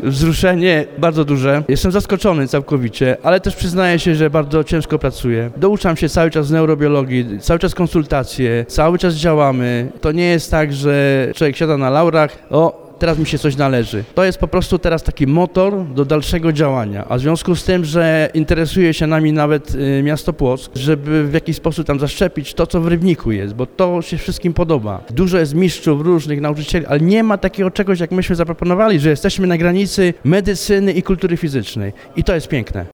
wzruszenie bardzo duże. Jestem zaskoczony całkowicie, ale też przyznaję się, że bardzo ciężko pracuję. Douczam się cały czas z neurobiologii, cały czas konsultacje, cały czas działamy. To nie jest tak, że człowiek siada na laurach, teraz mi się coś należy. To jest po prostu teraz taki motor do dalszego działania, a w związku z tym, że interesuje się nami nawet miasto Płock, żeby w jakiś sposób tam zaszczepić to, co w Rybniku jest, bo to się wszystkim podoba. Dużo jest mistrzów, różnych nauczycieli, ale nie ma takiego czegoś, jak myśmy zaproponowali, że jesteśmy na granicy medycyny i kultury fizycznej i to jest piękne.